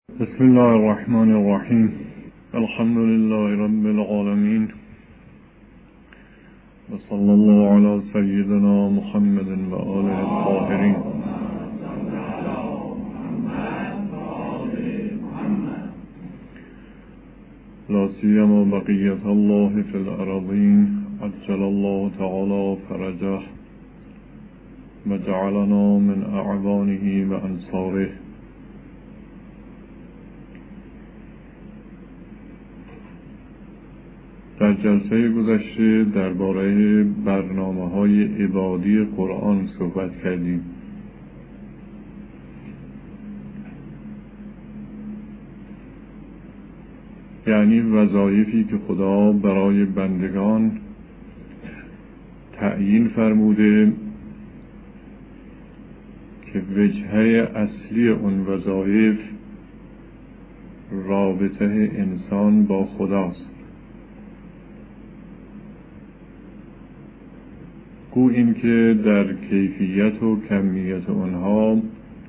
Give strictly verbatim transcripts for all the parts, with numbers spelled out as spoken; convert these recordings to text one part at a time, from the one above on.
بسم الله الرحمن الرحیم. الحمد لله رب العالمین و صلی الله علی سیدنا محمد و آله الطاهرین. لا سیما بقیة الله فی الارضین عجل الله تعالی فرجه و جعلنا من اعوانه و انصاره. در جلسه گذشته درباره برنامه‌های عبادی قرآن صحبت کردیم. یعنی وظایفی که خدا برای بندگان تعیین فرموده که وجهه اصلی اون وظایف رابطه انسان با خداست. گو این که در کیفیت و کمیت آنها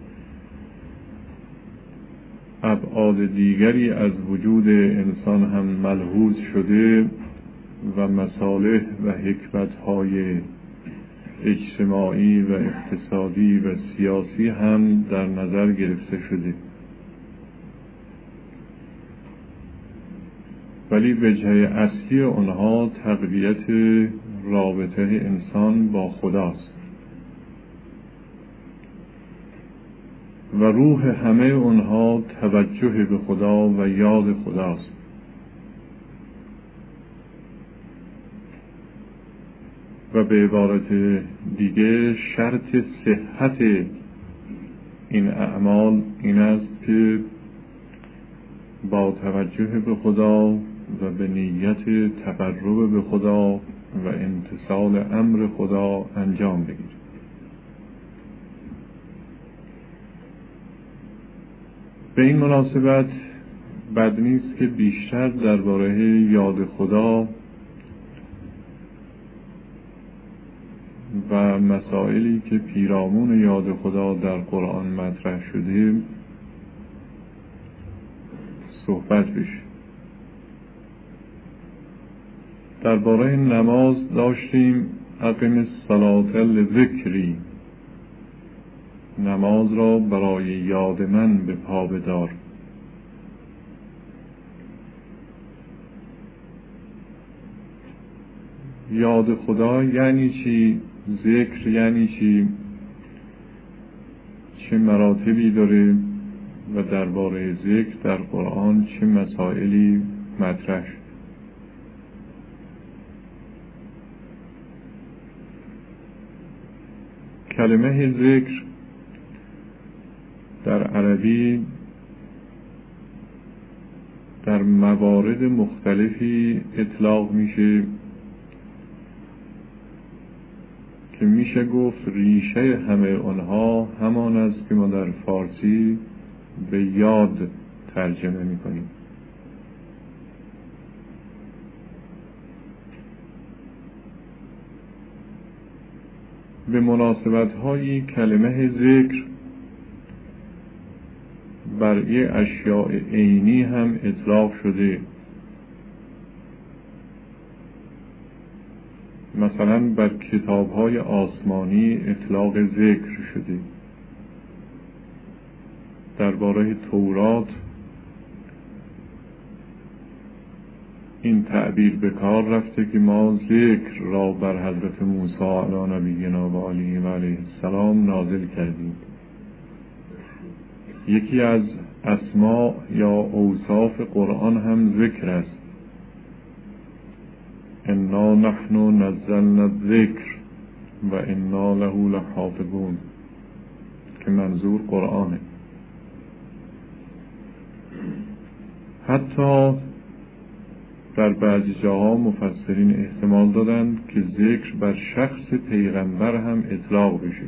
ابعاد دیگری از وجود انسان هم ملحوظ شده و مصالح و حکمت‌های اجتماعی و اقتصادی و سیاسی هم در نظر گرفته شده، ولی وجهه اصلی آنها تقویت رابطه انسان با خداست و روح همه اونها توجه به خدا و یاد خداست. و به عبارت دیگه شرط صحت این اعمال این است که با توجه به خدا و به نیت تقرب به خدا و امتثال امر خدا انجام بگیرید. به این مناسبت بد نیست که بیشتر درباره یاد خدا و مسائلی که پیرامون یاد خدا در قرآن مطرح شده صحبت بشه. درباره نماز داشتیم اقیم الصلاة لذکری، نماز را برای یاد من به پا بدار. یاد خدا یعنی چی؟ ذکر یعنی چی؟ چه مراتبی داره و درباره ذکر در قرآن چه مسائلی مطرح شد؟ کلمه ذکر در عربی در موارد مختلفی اطلاق میشه که میشه گفت ریشه همه آنها همان است که ما در فارسی به یاد ترجمه میکنیم. به مناسبت های کلمه ذکر بر یه اشیاء عینی هم اطلاق شده. مثلا بر کتاب های آسمانی اطلاق ذکر شده. درباره تورات این تعبیر به کار رفته که ما ذکر را بر حضرت موسی علی نبینا و علیه و علیه السلام نازل کردیم. یکی از اسماء یا اوصاف قرآن هم ذکر است. انا نحن نزلنا الذکر و انا له لحافظون، که منظور قرآنه. حتی در بعضی جاها مفسرین احتمال دادند که ذکر بر شخص پیغمبر هم اطلاق بشه.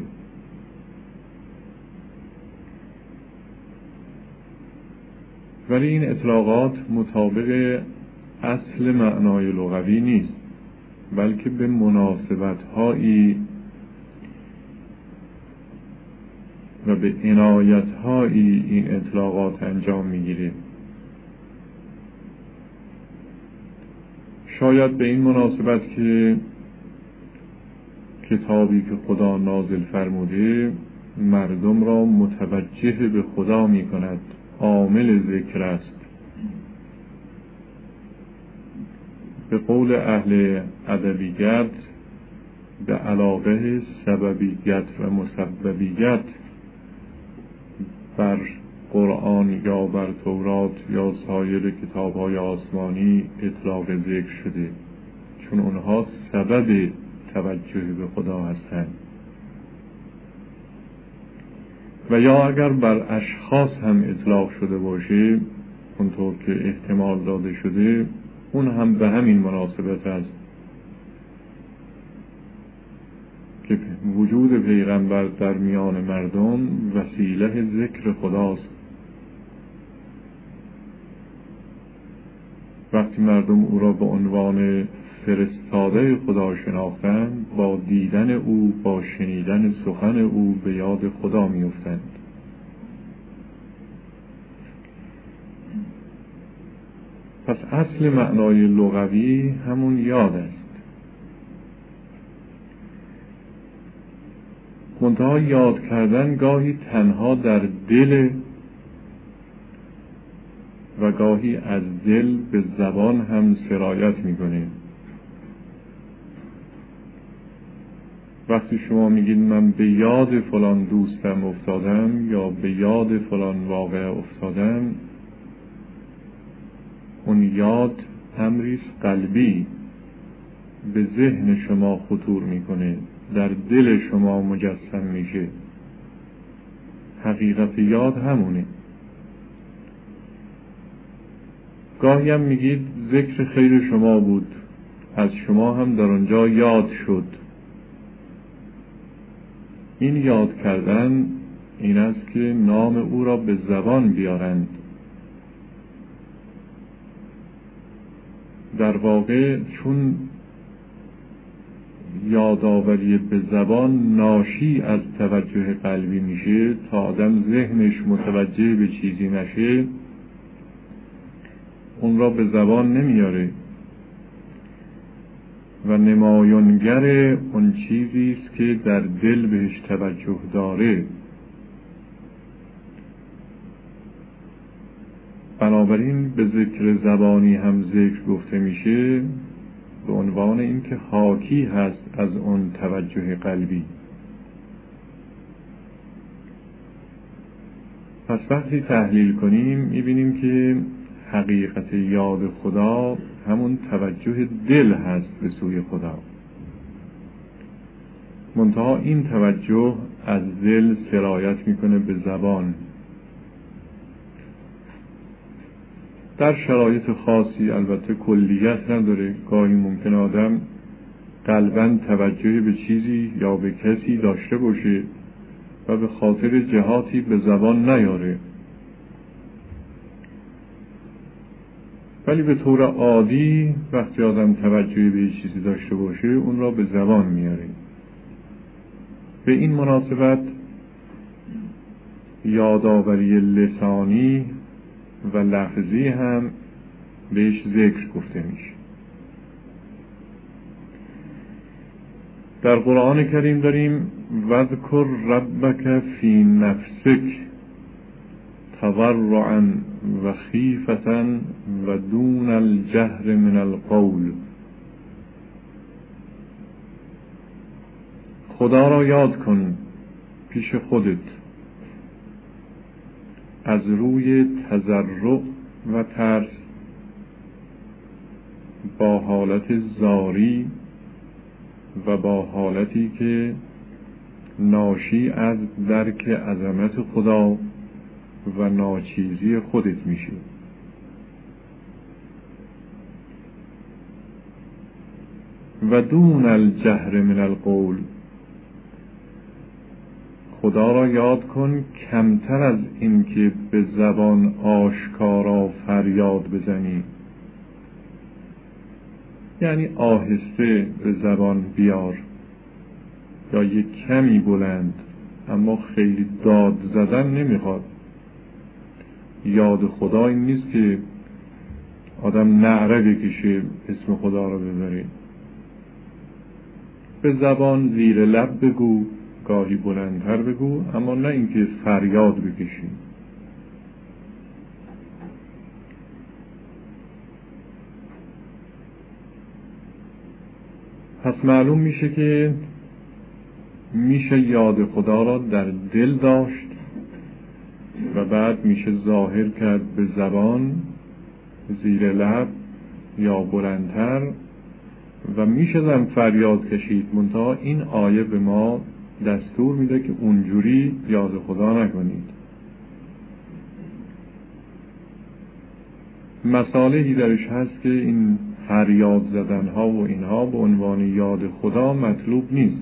ولی این اطلاقات مطابق اصل معنای لغوی نیست، بلکه به مناسبت‌هایی و و به عنایت‌هایی این اطلاقات انجام می‌گیره. شاید به این مناسبت که کتابی که خدا نازل فرموده مردم را متوجه به خدا می‌کند، عامل ذکر است. به قول اهل ادبیات به علاقه سببیت و مسببیت بر قرآن یا بر تورات یا سایر کتاب‌های آسمانی اطلاق ذکر شده، چون اونها سبب توجه به خدا هستند. و یا اگر بر اشخاص هم اطلاق شده باشه اونطور که احتمال داده شده، اون هم به همین مناسبت است که وجود پیغمبر در میان مردم وسیله ذکر خداست. وقتی مردم او را به عنوان فرستاده خدا شناختند، با دیدن او، با شنیدن سخن او به یاد خدا می‌افتند. پس اصل معنای لغوی همون یاد است. منتها یاد کردن گاهی تنها در دل و گاهی از دل به زبان هم سرایت میکنه. وقتی شما میگید من به یاد فلان دوستم افتادم یا به یاد فلان واقعه افتادم، اون یاد امریست قلبی به ذهن شما خطور میکنه، در دل شما مجسم میشه. حقیقت یاد همونه. گاهی هم میگید ذکر خیر شما بود، از شما هم در آنجا یاد شد. این یاد کردن این است که نام او را به زبان بیارند. در واقع چون یادآوری به زبان ناشی از توجه قلبی میشه، تا آدم ذهنش متوجه به چیزی نشه اون را به زبان نمیاره و نمایانگر اون چیزی است که در دل بهش توجه داره. بنابراین به ذکر زبانی هم ذکر گفته میشه به عنوان اینکه حاکی هست از اون توجه قلبی. پس وقتی تحلیل کنیم میبینیم که حقیقت یاد خدا همون توجه دل هست به سوی خدا. منتها این توجه از دل سرایت میکنه به زبان. در شرایط خاصی البته کلیت نداره. گاهی ممکن آدم قلباً توجه به چیزی یا به کسی داشته باشه و به خاطر جهاتی به زبان نیاره، ولی به طور عادی وقتی آدم توجه به چیزی داشته باشه اون را به زبان میاره. به این مناسبت یادآوری لسانی و لفظی هم بهش ذکر گفته میشه. در قرآن کریم داریم وذکر ربک فی نفسک تضرعا و خیفة و دون الجهر من القول. خدا را یاد کن پیش خودت از روی تضرع و ترس، با حالت زاری و با حالتی که ناشی از درک عظمت خدا و ناچیزی خودت میشه. و دون الجهر من القول، خدا را یاد کن کمتر از این که به زبان آشکارا فریاد بزنی، یعنی آهسته به زبان بیار یا یک کمی بلند اما خیلی داد زدن نمیخواد. یاد خدا این نیست که آدم نعره بکشه اسم خدا رو ببره. به زبان زیر لب بگو، گاهی بلندتر بگو، اما نه اینکه فریاد بکشی. پس معلوم میشه که میشه یاد خدا را در دل داشت و بعد میشه ظاهر کرد به زبان، زیر لب یا بلندتر، و میشه زن فریاد کشید. منتها این آیه به ما دستور میده که اونجوری یاد خدا نکنید. مسالهی درش هست که این فریاد زدن ها و اینها به عنوان یاد خدا مطلوب نیست.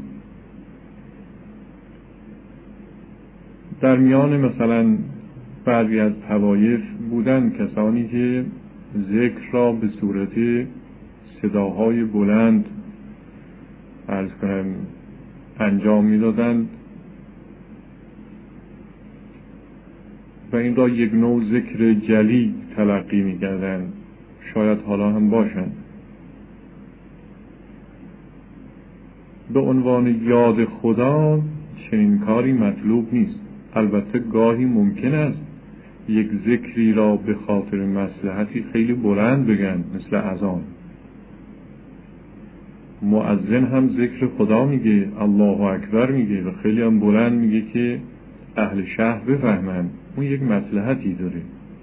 در میان مثلا بعضی از طوایف بودن کسانی که ذکر را به صورت صداهای بلند عرض کنم انجام میدادند و این را یک نوع ذکر جلی تلقی میکردند. شاید حالا هم باشند. به عنوان یاد خدا چنین کاری مطلوب نیست. البته گاهی ممکن است یک ذکری را به خاطر مصلحتی خیلی بلند بگن، مثل اذان. مؤذن هم ذکر خدا میگه، الله اکبر میگه و خیلی هم بلند میگه که اهل شهر بفهمن. اون یک مصلحتی داره.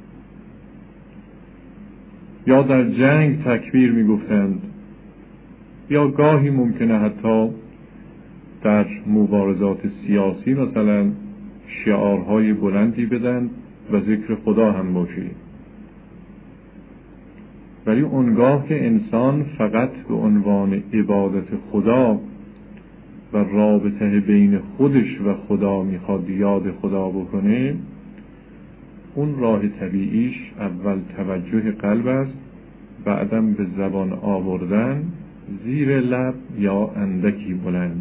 یا در جنگ تکبیر میگفتند، یا گاهی ممکنه حتی در مبارزات سیاسی مثلا شعارهای بلندی بدن و ذکر خدا هم باشه. ولی اونگاه که انسان فقط به عنوان عبادت خدا و رابطه بین خودش و خدا میخواد یاد خدا بکنه، اون راه طبیعیش اول توجه قلب است، بعدم به زبان آوردن زیر لب یا اندکی بلند.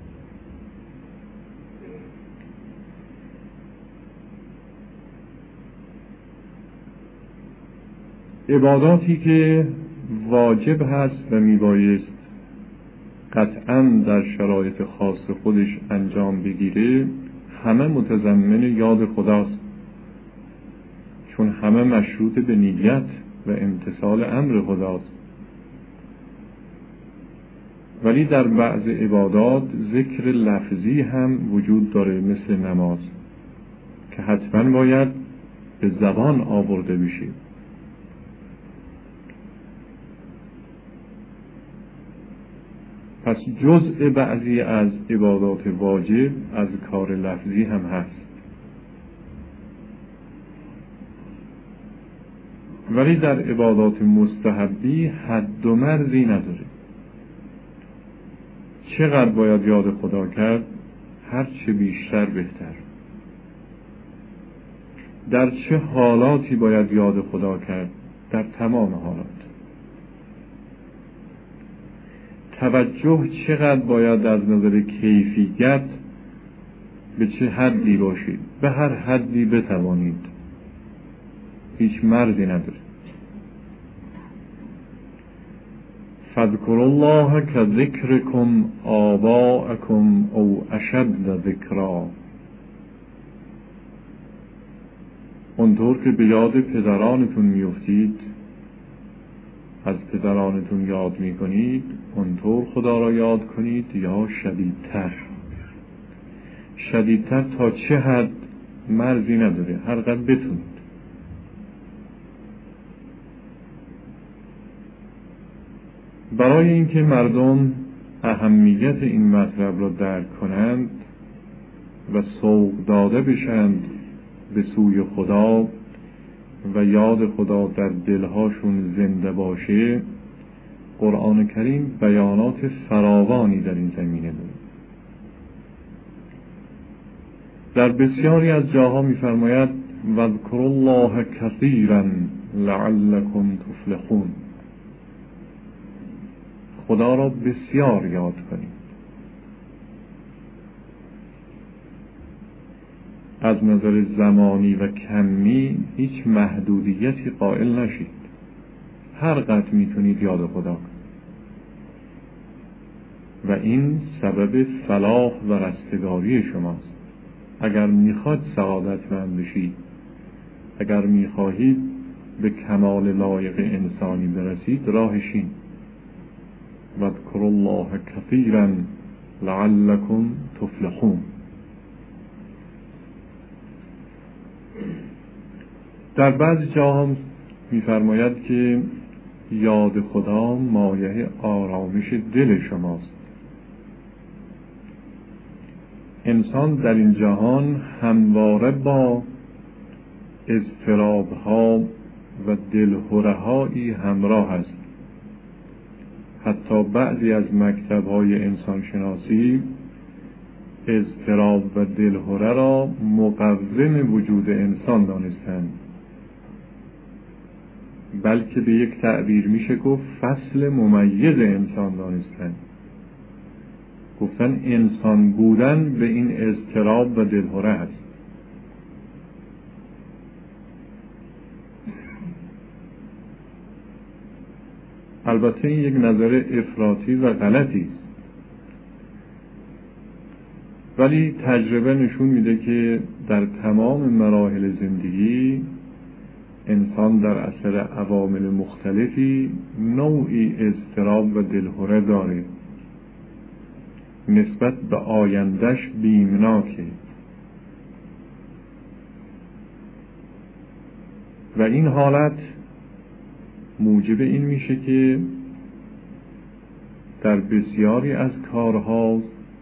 عباداتی که واجب هست و میبایست قطعاً در شرایط خاص خودش انجام بگیره، همه متضمن یاد خداست، چون همه مشروط به نیت و امتثال امر خداست. ولی در بعض عبادات ذکر لفظی هم وجود داره، مثل نماز که حتما باید به زبان آورده بشه. پس جزء بعضی از عبادات واجب از کار لفظی هم هست. ولی در عبادات مستحبی حد و مرزی نداره. چقدر باید یاد خدا کرد؟ هر چه بیشتر بهتر. در چه حالاتی باید یاد خدا کرد؟ در تمام حالات. توجه چقدر باید از نظر کیفیت به چه حدی باشید؟ به هر حدی بتوانید. هیچ مرزی نداره. فاذکروا الله کذکرکم آباءکم او اشد ذکرا. اونطور که به یاد پدرانتون میفتید، از پدرانتون یاد میکنید، اونطور خدا را یاد کنید یا شدیدتر. شدیدتر تا چه حد مرزی نداره، هر قدر بتونید. برای اینکه مردم اهمیت این مطلب را درک کنند و سوق داده بشند به سوی خدا و یاد خدا در دلهاشون زنده باشه، قرآن کریم بیانات فراوانی در این زمینه داره. در بسیاری از جاها می‌فرماید واذکروا الله کثیرا لعلکم تفلحون. خدا را بسیار یاد کنید. از نظر زمانی و کمی هیچ محدودیتی قائل نشید. هر قدر میتونید یاد خدا کنید و این سبب فلاح و رستگاری شماست. اگر میخواد سعادتمند بشید، اگر میخواهید به کمال لایق انسانی برسید، راهشین. واذکروا الله کثیرا لعلکم تفلحون. در بعضی جاها میفرماید که یاد خدا مایه آرامش دل شماست. انسان در این جهان همواره با اضطراب‌ها و دلهره‌هایی همراه است. حتی بعضی از مکتب‌های انسانشناسی اضطراب و دلهره را مقوم وجود انسان دانستند، بلکه به یک تعبیر میشه گفت فصل ممیز انسان دانستند. گفتن انسان بودن به این اضطراب و دلهره است. البته این یک نظر افراطی و غلطی است، ولی تجربه نشون میده که در تمام مراحل زندگی انسان در اثر عوامل مختلفی نوعی اضطراب و دلهره داره، نسبت به آیندهش بیمناکه و این حالت موجب این میشه که در بسیاری از کارها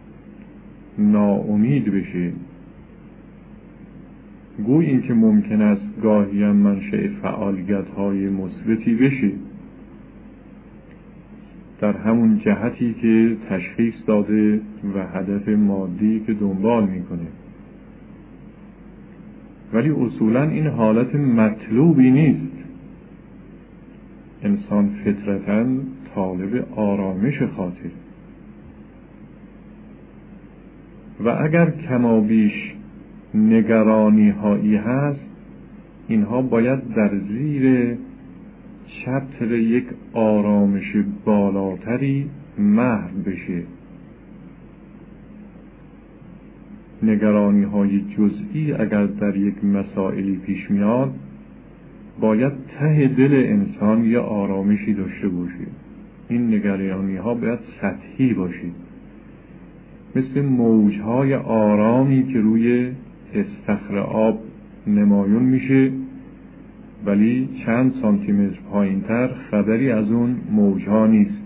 ناامید بشه. گویا این که ممکن است گاهی هم منشأ فعالیت‌های مثبتی بشه در همون جهتی که تشخیص داده و هدف مادی که دنبال میکنه، ولی اصولاً این حالت مطلوبی نیست. انسان فطرتاً طالب آرامش خاطر و اگر کما بیش نگرانی هایی هست، اینها باید در زیر چتر یک آرامش بالاتری محو بشه. نگرانی های جزئی اگر در یک مسائلی پیش میاد، باید ته دل انسان یه آرامشی داشته باشه. این نگرانی ها باید سطحی باشه، مثل موجهای آرامی که روی استخر آب نمایان میشه، ولی چند سانتی متر پایین تر خبری از اون موجها نیست.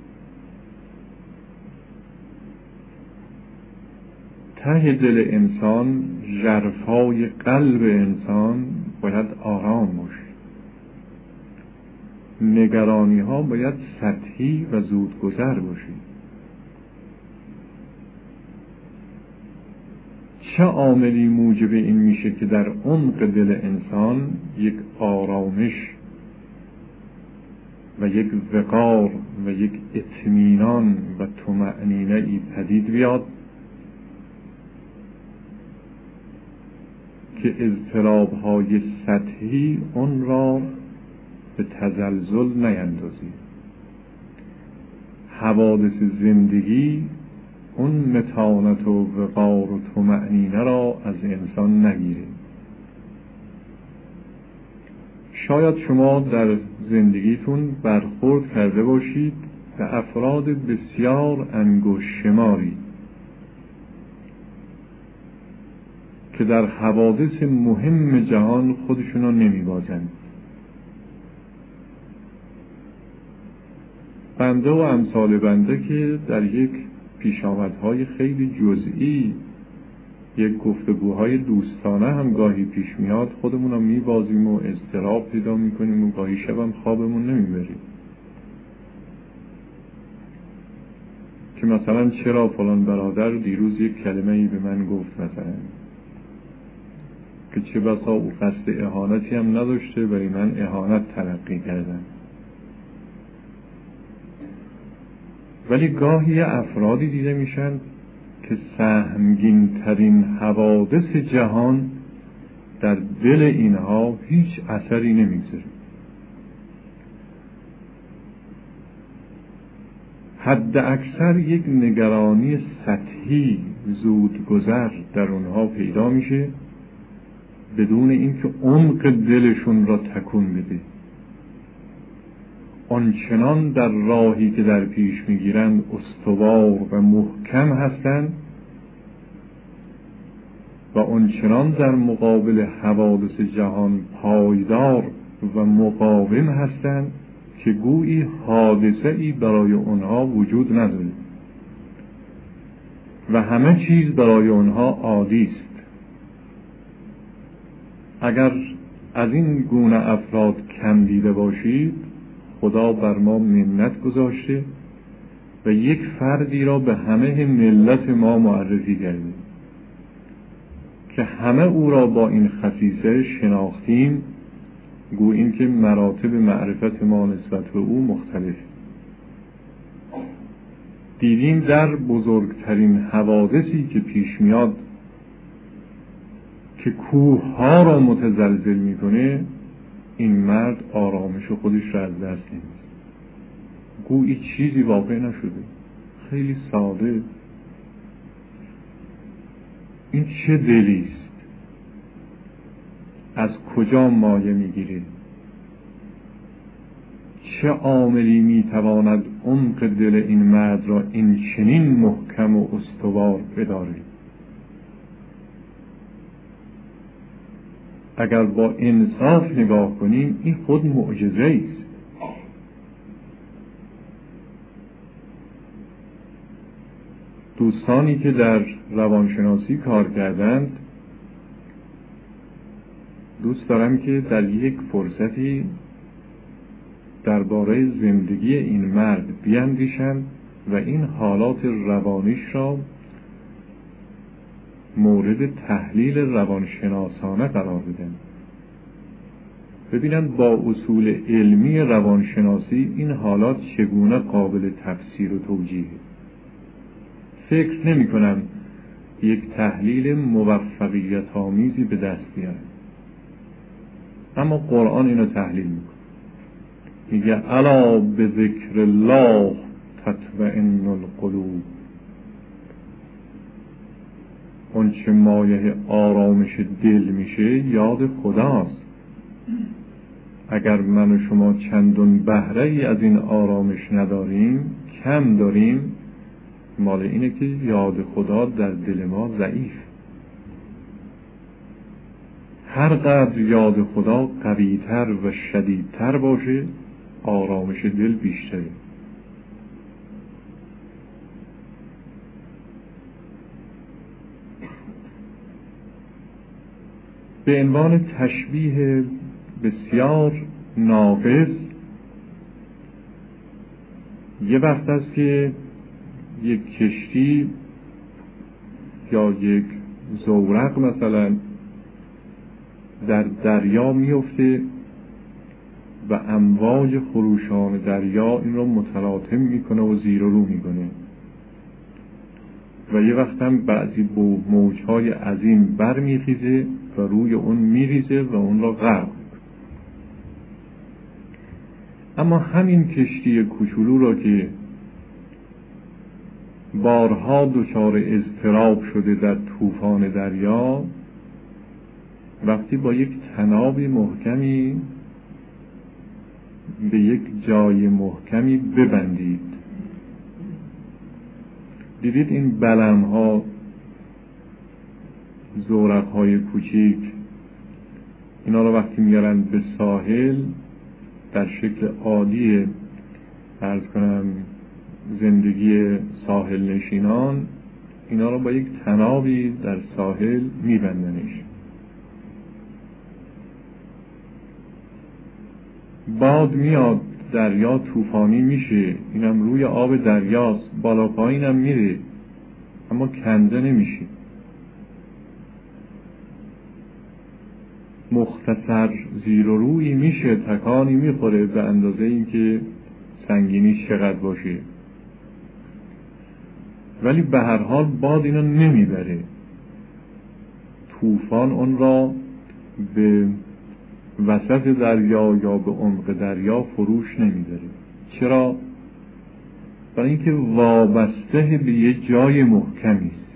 ته دل انسان، ژرفای قلب انسان باید آرام باشه. نگرانی ها باید سطحی و زودگذر باشه. چه عاملی موجب این میشه که در عمق دل انسان یک آرامش و یک وقار و یک اطمینان و طمأنینه ای پدید بیاد که اضطراب‌های سطحی اون را به تزلزل نیندازی. حوادث زندگی اون متانت و وقار و طمأنینه را از انسان نگیره. شاید شما در زندگیتون برخورد کرده باشید به افراد بسیار انگشت شماری که در حوادث مهم جهان خودشون رو نمی‌بازند. بنده و امثال بنده که در یک پیشامدهای خیلی جزئی، یک گفتگوهای دوستانه هم گاهی پیش میاد، خودمون رو میبازیم و اضطراب پیدا میکنیم و گاهی شبم خوابمون نمیبریم که مثلا چرا فلان برادر دیروز یک کلمه ای به من گفت، مثلا که چه بسا او قصد اهانتی هم نداشته ولی من اهانت تلقی کردم. ولی گاهی افرادی دیده میشن که سهمگین ترین حوادث جهان در دل اینها هیچ اثری نمیگذاره. حد اکثر یک نگرانی سطحی زود گذر در اونها پیدا میشه بدون اینکه عمق دلشون را تکون بده. آنچنان در راهی که در پیش میگیرند استوار و محکم هستند و آنچنان در مقابل حوادث جهان پایدار و مقاوم هستند که گویی حادثه‌ای برای آنها وجود نداره و همه چیز برای آنها عادی است. اگر از این گونه افراد کم دیده باشید، خدا بر ما منت گذاشته و یک فردی را به همه ملت ما معرفی کرده که همه او را با این خصیصه شناختیم، گوییم که مراتب معرفت ما نسبت به او مختلف. دیدیم در بزرگترین حوادثی که پیش میاد که کوه ها را متزلزل میکنه، این مرد آرامش خودش را از دست نمیده. گویی چیزی واقع نشده، خیلی ساده. این چه دلی است؟ از کجا مایه میگیره؟ چه عاملی میتواند عمق دل این مرد را این چنین محکم و استوار بداره؟ اگر با انصاف نگاه کنیم این خود معجزه است. دوستانی که در روانشناسی کار کردند دوست دارم که در یک فرصتی درباره زندگی این مرد بیاندیشند و این حالات روانیش را مورد تحلیل روانشناسانه قرار بدن، ببینن با اصول علمی روانشناسی این حالات چگونه قابل تفسیر و توجیه. فکر نمی کنم یک تحلیل موفقیت آمیزی به دست بیارن، اما قرآن اینو تحلیل میکنه. میگه الا به ذکر الله تطمئن القلوب. اون چه مایه آرامش دل میشه یاد خداست. اگر من و شما چندون بهره ای از این آرامش نداریم، کم داریم، مال اینه که یاد خدا در دل ما ضعیف. هر قدر یاد خدا قویتر و شدیدتر باشه، آرامش دل بیشتره. به عنوان تشبیه بسیار ناقص، یه وقت است که یک کشتی یا یک زورق مثلا در دریا میفته و امواج خروشان دریا این رو متلاطم میکنه و زیر و رو میکنه و یه وقت هم بعضی با موجهای عظیم بر میخیزه و روی اون میریزه و اون را غرق میکنه. اما همین کشتی کوچولو را که بارها دچار اضطراب شده در طوفان دریا، وقتی با یک طناب محکمی به یک جای محکمی ببندید، دیدید این بلم ها، زورق های کوچیک، اینا رو وقتی میارن به ساحل در شکل عادی عرض کنم زندگی ساحل نشینان، اینا رو با یک طنابی در ساحل میبندنش. باد میاد، دریا طوفانی میشه، اینم روی آب دریاست، بالا پایینم میره، اما کنده نمیشه. مختصر زیر و روی میشه، تکانی میخوره به اندازه این که سنگینی چقدر باشه. ولی به هر حال باد اینا نمیبره، طوفان اون را به وسط دریا یا به عمق دریا فروش نمیداره. چرا؟ برای اینکه وابسته به یه جای محکمی است.